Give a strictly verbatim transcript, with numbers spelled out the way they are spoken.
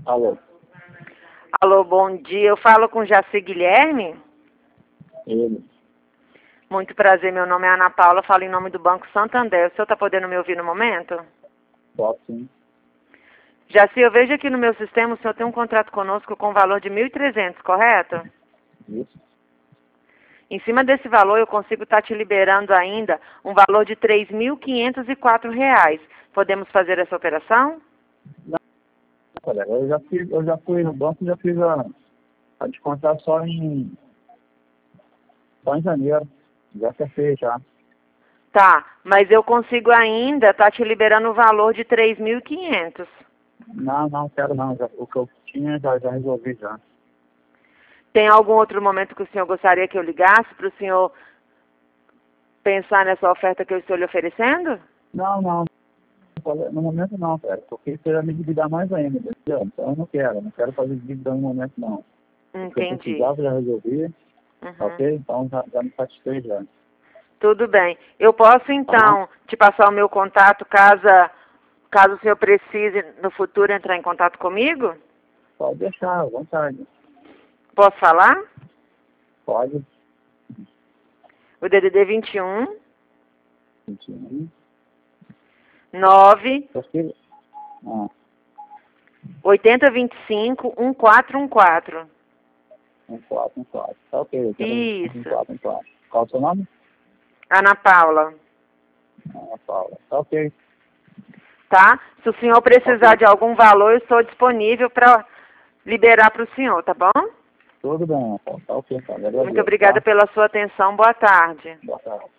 Alô? Alô, bom dia. Eu falo com Jaci Guilherme? Ele. Muito prazer, meu nome é Ana Paula, falo em nome do Banco Santander. O senhor está podendo me ouvir no momento? Posso sim. Jaci, eu vejo aqui no meu sistema o senhor tem um contrato conosco com valor de mil e trezentos, correto? Isso. Em cima desse valor eu consigo estar te liberando ainda um valor de três mil quinhentos e quatro reais. Podemos fazer essa operação? Não, colega, eu já, fiz, eu já fui no banco e já fiz a, a descontar só em, só em janeiro. Já acertei já. Tá, mas eu consigo ainda estar te liberando o valor de três mil e quinhentos. Não, não quero não. Já, o que eu tinha já, já resolvi já. Tem algum outro momento que o senhor gostaria que eu ligasse para o senhor pensar nessa oferta que eu estou lhe oferecendo? Não, não. No momento não, cara. Porque isso ia me endividar mais ainda, entendeu? Então eu não quero. Não quero fazer dívida no momento não. O que eu Entendi. precisava já resolvi. Uhum. Ok? Então já, já me satisfez já. Tudo bem. Eu posso, então, te passar o meu contato caso, caso o senhor precise, no futuro, entrar em contato comigo? Pode deixar, à vontade. Posso falar? Pode. O D D D vinte e um, vinte e um. nove, Porque... Ah, oitenta, vinte e cinco, um quatro um quatro. um quatro, um quatro. Tá ok, eu quero um Isso. quatro, um quatro. Qual é o seu nome? Ana Paula. Ana Paula. Tá ok. Tá? Se o senhor precisar Ok. de algum valor, eu estou disponível para liberar para o senhor, tá bom? Tudo bem, Ana Paula. Tá ok, tá. Muito Agradeço, obrigada tá? pela sua atenção. Boa tarde. Boa tarde.